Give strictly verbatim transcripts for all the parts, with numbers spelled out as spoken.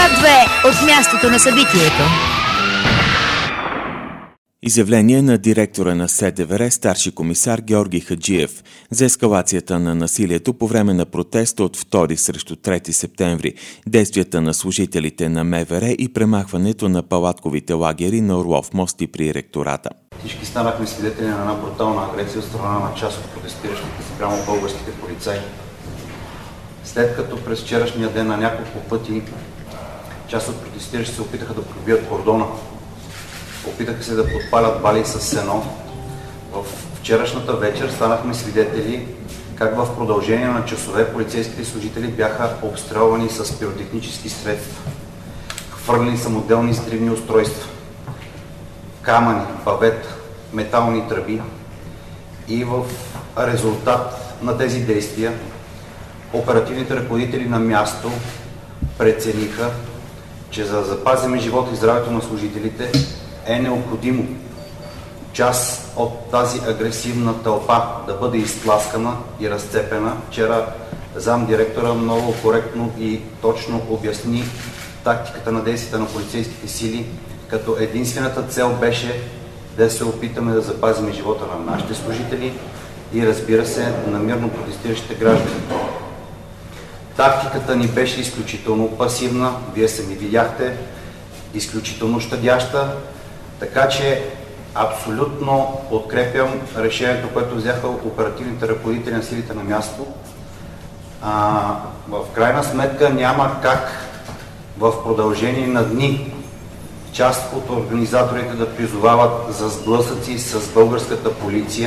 К две от мястото на събитието. Изявление на директора на СДВР, старши комисар Георги Хаджиев, за ескалацията на насилието по време на протеста от втори срещу трети септември, действията на служителите на МВР и премахването на палатковите лагери на Орлов мост и при ректората. Всички станахме свидетели на една брутална агресия от страна на част от протестиращите спрямо българските полицаи. След като през вчерашния ден на няколко пъти част от протестиращите се опитаха да пробият кордона, опитаха се да подпалят бали с сено, в вчерашната вечер станахме свидетели как в продължение на часове полицейските служители бяха обстрелвани с пиротехнически средства, хвърлени самоделни взривни устройства, камъни, павета, метални тръби, и в резултат на тези действия оперативните ръководители на място прецениха, че за да запазим живота и здравето на служителите е необходимо част от тази агресивна тълпа да бъде изтласкана и разцепена. Вчера замдиректора много коректно и точно обясни тактиката на действията на полицейските сили, като единствената цел беше да се опитаме да запазим живота на нашите служители и, разбира се, на мирно протестиращите граждани. Тактиката ни беше изключително пасивна, вие сами видяхте, изключително щадяща, така че абсолютно подкрепям решението, което взяха оперативните ръководители на силите на място. А, в крайна сметка няма как в продължение на дни част от организаторите да призовават за сблъсъци с българската полиция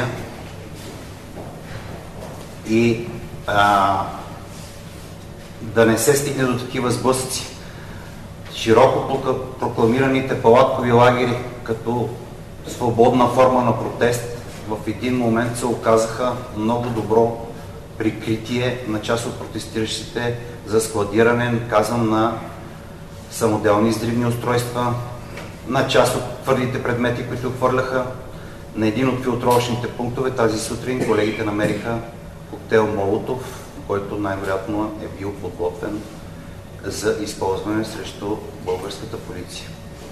и а, да не се стигне до такива сблъсъци. Широко прокламираните палаткови лагери като свободна форма на протест в един момент се оказаха много добро прикритие на част от протестиращите за складиране, казвам, на самоделни взривни устройства, на част от твърдите предмети, които хвърляха. На един от филтровъчните пунктове тази сутрин колегите намериха коктейл Молотов, който най-вероятно е бил подготвен за използване срещу българската полиция.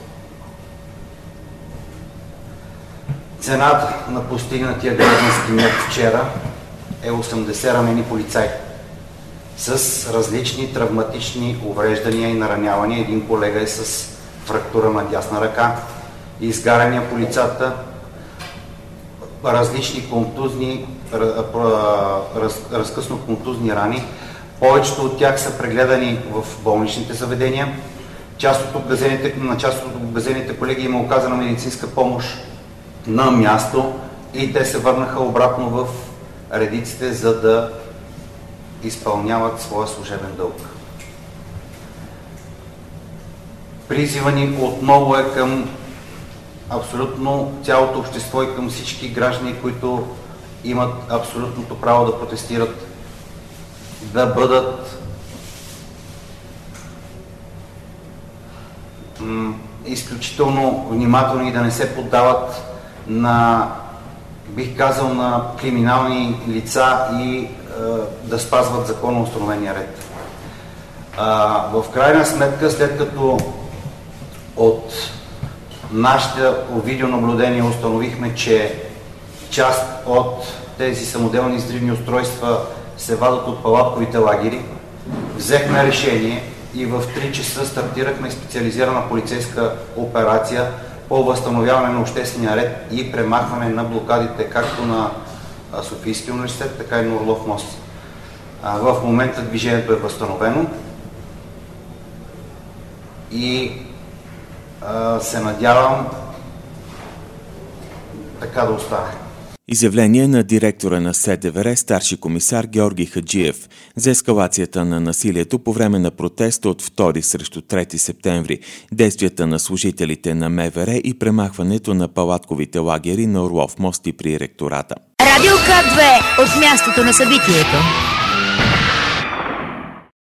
Цената на постигнатия граждански мир вчера е осемдесет ранени полицаи с различни травматични увреждания и наранявания. Един колега е с фрактура на дясна ръка, изгаряния по лицата, различни контузни, раз, разкъсно контузни рани. Повечето от тях са прегледани в болничните заведения. Част от обгазените, на част от обгазените колеги има оказана медицинска помощ на място и те се върнаха обратно в редиците, за да изпълняват своя служебен дълг. Призива ни отново е към абсолютно цялото общество и към всички граждани, които имат абсолютното право да протестират, да бъдат м- изключително внимателни и да не се поддават на, бих казал, на криминални лица и е, да спазват законно установения ред. А, в крайна сметка, след като от нашите видеонаблюдения установихме, че част от тези самоделни взривни устройства се вадат от палатковите лагери, взехме решение и в три часа стартирахме специализирана полицейска операция по възстановяване на обществения ред и премахване на блокадите както на Софийския университет, така и на Орлов мост. В момента движението е възстановено и се надявам така да остане. Изявление на директора на СДВР, старши комисар Георги Хаджиев, за ескалацията на насилието по време на протеста от втори срещу трети септември, действията на служителите на МВР и премахването на палатковите лагери на Орлов мост и при ректората. Радио К две от мястото на събитието.